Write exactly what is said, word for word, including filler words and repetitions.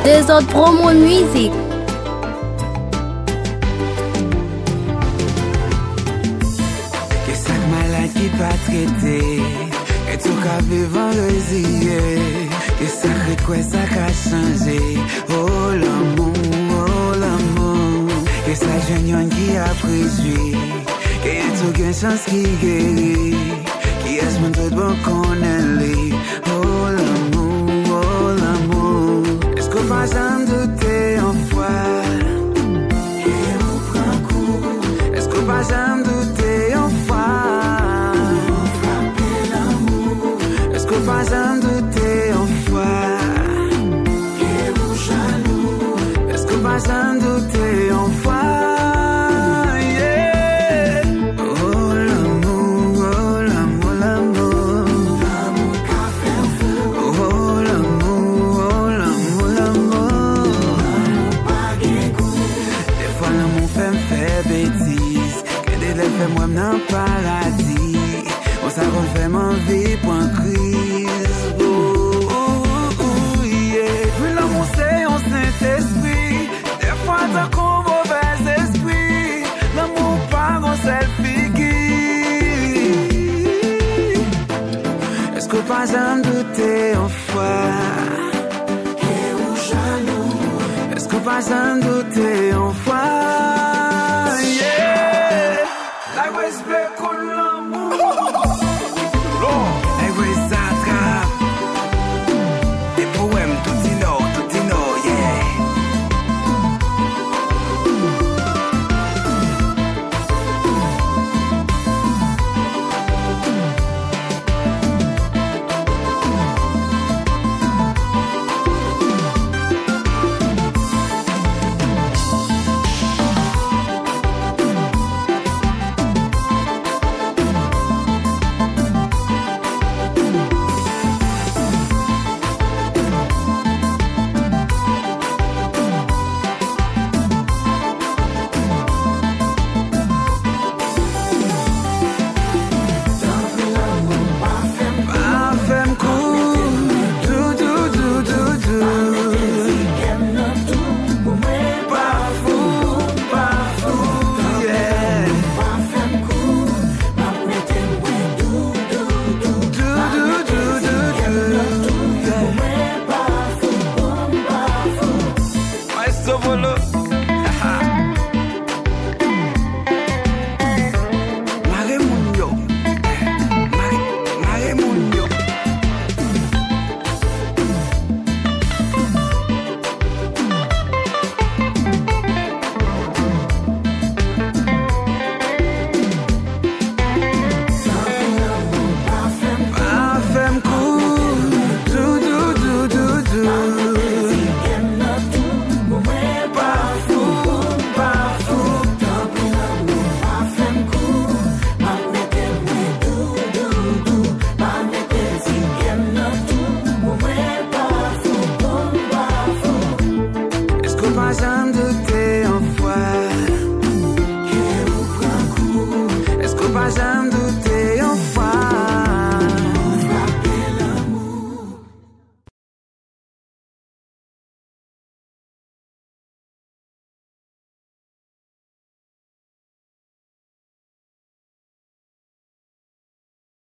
Des autres promos de musique. Qu'est-ce que malade qui pas traité? Et tout qu'à vivre en résilié. Qu'est-ce que quoi ça qu'a changé? Oh l'amour, oh l'amour. Qu'est-ce que jeune qui a préjugé? Qu'il y a tout qu'une chance qui guérit. Qui est-ce mon tout bon qu'on est? Oh l'amour, oh l'amour. Est-ce que pas j'en douter en foi? Et on prend coup. Est-ce que pas j'en douter en foi? Est-ce que pas j'en douter en foi? Et vous jaloux. Est-ce que pas j'en douter en foi? Yeah. Oh l'amour, oh l'amour, l'amour. L'amour qu'a fait fou. Oh l'amour, oh l'amour, l'amour. L'amour pas gain goût. Des fois l'amour fait me faire bêtise. Que des lèvres fait moi dans le paradis. On s'arrête fait ma vie pour un crise. Oh, oh, oh, yeah. Puis l'amour c'est un Saint-Esprit. Des fois t'as qu'un mauvais esprit. L'amour pas un selfie. Est-ce que pas j'en douter en foi? Et ou jaloux. Est-ce que pas j'en douter en foi? Yeah. La respect qu'on l'amour. Every